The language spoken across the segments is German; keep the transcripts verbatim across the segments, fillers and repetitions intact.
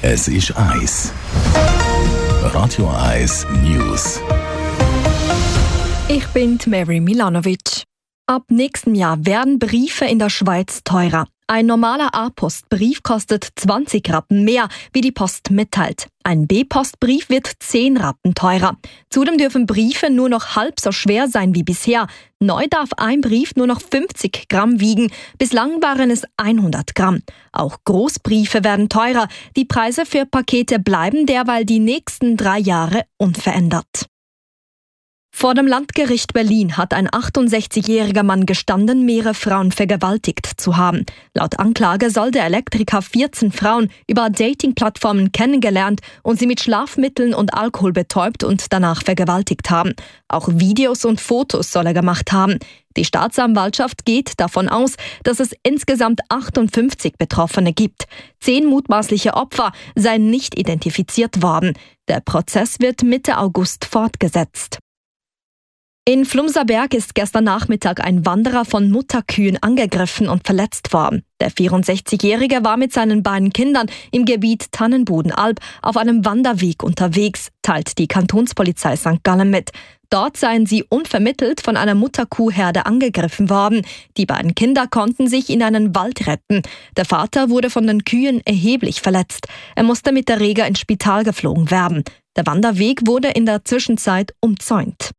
Es ist eins. Radio eins News. Ich bin Mary Milanovic. Ab nächstem Jahr werden Briefe in der Schweiz teurer. Ein normaler A-Post-Brief kostet zwanzig Rappen mehr, wie die Post mitteilt. Ein B-Post-Brief wird zehn Rappen teurer. Zudem dürfen Briefe nur noch halb so schwer sein wie bisher. Neu darf ein Brief nur noch fünfzig Gramm wiegen. Bislang waren es hundert Gramm. Auch Großbriefe werden teurer. Die Preise für Pakete bleiben derweil die nächsten drei Jahre unverändert. Vor dem Landgericht Berlin hat ein achtundsechzigjähriger Mann gestanden, mehrere Frauen vergewaltigt zu haben. Laut Anklage soll der Elektriker vierzehn Frauen über Dating-Plattformen kennengelernt und sie mit Schlafmitteln und Alkohol betäubt und danach vergewaltigt haben. Auch Videos und Fotos soll er gemacht haben. Die Staatsanwaltschaft geht davon aus, dass es insgesamt achtundfünfzig Betroffene gibt. Zehn mutmaßliche Opfer seien nicht identifiziert worden. Der Prozess wird Mitte August fortgesetzt. In Flumserberg ist gestern Nachmittag ein Wanderer von Mutterkühen angegriffen und verletzt worden. Der vierundsechzigjährige war mit seinen beiden Kindern im Gebiet Tannenbodenalb auf einem Wanderweg unterwegs, teilt die Kantonspolizei Sankt Gallen mit. Dort seien sie unvermittelt von einer Mutterkuhherde angegriffen worden. Die beiden Kinder konnten sich in einen Wald retten. Der Vater wurde von den Kühen erheblich verletzt. Er musste mit der Rega ins Spital geflogen werden. Der Wanderweg wurde in der Zwischenzeit umzäunt.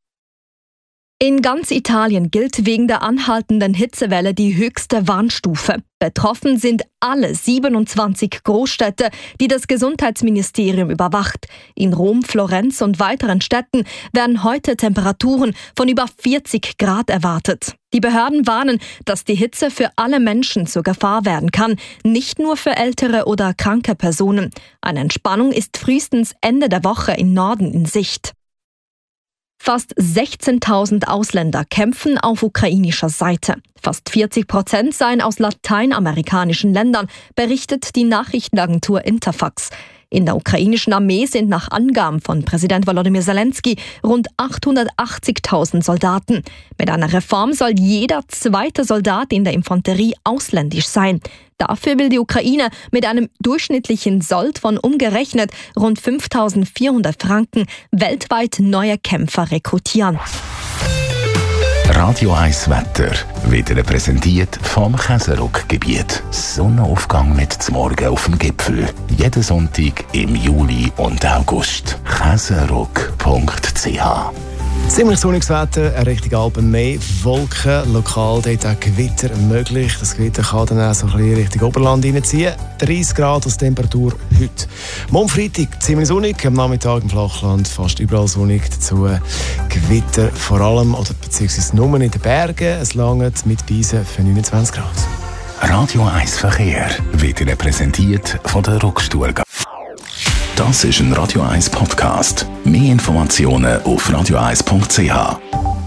In ganz Italien gilt wegen der anhaltenden Hitzewelle die höchste Warnstufe. Betroffen sind alle siebenundzwanzig Großstädte, die das Gesundheitsministerium überwacht. In Rom, Florenz und weiteren Städten werden heute Temperaturen von über vierzig Grad erwartet. Die Behörden warnen, dass die Hitze für alle Menschen zur Gefahr werden kann, nicht nur für ältere oder kranke Personen. Eine Entspannung ist frühestens Ende der Woche im Norden in Sicht. Fast sechzehntausend Ausländer kämpfen auf ukrainischer Seite. Fast vierzig Prozent seien aus lateinamerikanischen Ländern, berichtet die Nachrichtenagentur Interfax. In der ukrainischen Armee sind nach Angaben von Präsident Volodymyr Zelensky rund achthundertachtzigtausend Soldaten. Mit einer Reform soll jeder zweite Soldat in der Infanterie ausländisch sein. Dafür will die Ukraine mit einem durchschnittlichen Sold von umgerechnet rund fünftausendvierhundert Franken weltweit neue Kämpfer rekrutieren. Radio eins Wetter wird Ihnen präsentiert vom Käseruck-Gebiet. Sonnenaufgang mit zum Morgen auf dem Gipfel. Jeden Sonntag im Juli und August. käseruck punkt c h. Ziemlich sonniges Wetter, ein richtig Alpen mehr Wolken, lokal dort auch Gewitter möglich. Das Gewitter kann dann auch so ein bisschen Richtung Oberland reinziehen. dreißig Grad als Temperatur heute. Morgen Freitag ziemlich sonnig, am Nachmittag im Flachland fast überall sonnig. Dazu Gewitter vor allem, oder beziehungsweise nur in den Bergen. Es langt mit Beisen für neunundzwanzig Grad. Radio eins Verkehr wird Ihnen präsentiert von der Ruckstuhlgarde. Das ist ein Radio eins Podcast. Mehr Informationen auf radio eins punkt c h.